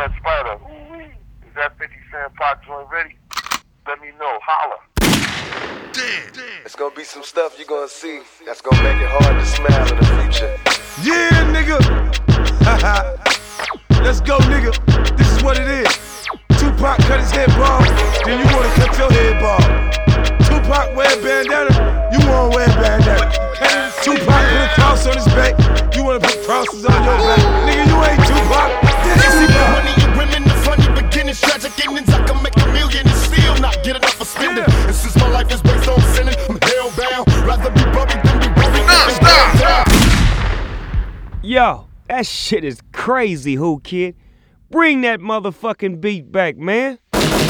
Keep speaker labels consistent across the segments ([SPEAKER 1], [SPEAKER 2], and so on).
[SPEAKER 1] Mad Spider. Is that 50 Cent Pop joint ready? Let me know. Holla.
[SPEAKER 2] Damn. It's gonna be some stuff you gonna see that's gonna make it hard to smile in the future.
[SPEAKER 3] Yeah, nigga. Let's go, nigga. This is what it is. Tupac cut his head bald, then you wanna cut your head bald. Tupac wear a bandana, you wanna wear a bandana. Tupac put a cross on his back, you wanna put crosses on your back. Nigga, you ain't Tupac.
[SPEAKER 4] You see the money and women, the funny beginnings, tragic endings. I can make a million and still not get enough for spending. And since my life is based on sinning, I'm hellbound. Rather be buried than be buried. Stop.
[SPEAKER 5] Yo, that shit is crazy, Who Kid. Bring that motherfucking beat back, man.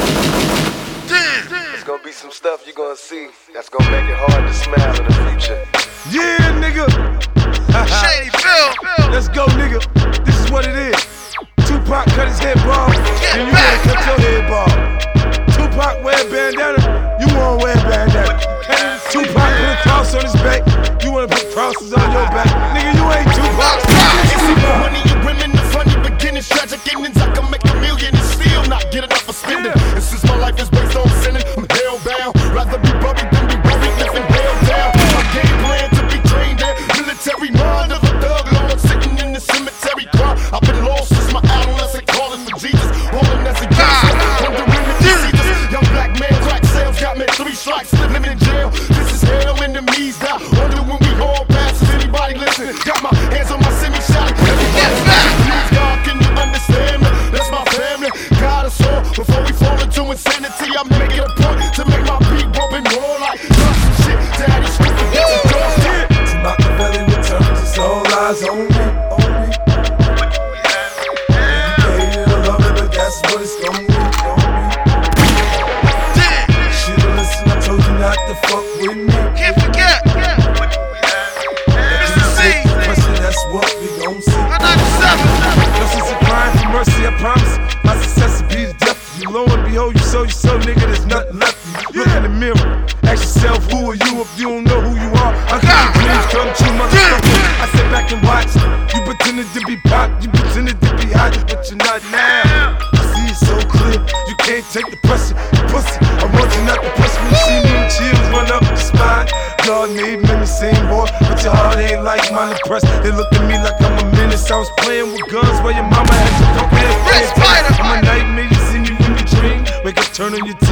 [SPEAKER 2] It's gonna be some stuff you gonna see that's gonna make it hard to smile in the future.
[SPEAKER 3] Yeah, nigga.
[SPEAKER 6] Shady Phil.
[SPEAKER 3] Let's go, nigga. This is what it is. Tupac cut his head bald, then you wanna cut your head bald. Tupac wear a bandana, you wanna wear a bandana. Tupac put a cross on his back, you wanna put crosses on your back. Nigga, you ain't Tupac.
[SPEAKER 4] You see the money and women, the funny beginnings, tragic endings. I can make a million and still not get enough for spending. And since my life is based on sinning, I'm hellbound. Rather be buried than be buried, living hell down. My game plan to be trained in military mind of a thug lord sitting in the cemetery cry. I've been lost since my adolescent, calling for Jesus, holding as a gangster, wondering if you see this. Young black man, crack sales, got me 3 strikes, living in jail. This is hell, enemies die. Wonder when we all pass, is anybody listen? Got my hands on my semi-shot. Please God, can you understand me? That's my family. God us all before we fall into insanity. I make it a point to make my beat bump and roll like some shit. Daddy stupid, get your door shit.
[SPEAKER 3] To Machiavelli returns, it's all eyes on me. Educated, I love it, but that's what it's gonna be. Should've listened, I told you not to fuck with me.
[SPEAKER 6] Can't forget. Mr. C.
[SPEAKER 3] That's what we gon' see.
[SPEAKER 6] 97.
[SPEAKER 3] No sense of crying for mercy, I promise. My success will be the death of you. Lo and behold, you so, nigga, there's nothing left of you. Look in the mirror, ask yourself, who are you if you don't know who you are? I got your dreams come true, motherfucker. I sit back and watch. You pretended to be pop, you pretended to be hot, but you're not now. I see it so clear, you can't take the pressure. You pussy, I want you not to press me. You see me in chills run up your spine. God made me the same boy, but your heart ain't like mine. Impressed, they look at me like I'm a menace. I was playing with guns while your mama had your dope ass. I'm a nightmare, you see me when you dream. Wake up, turn on your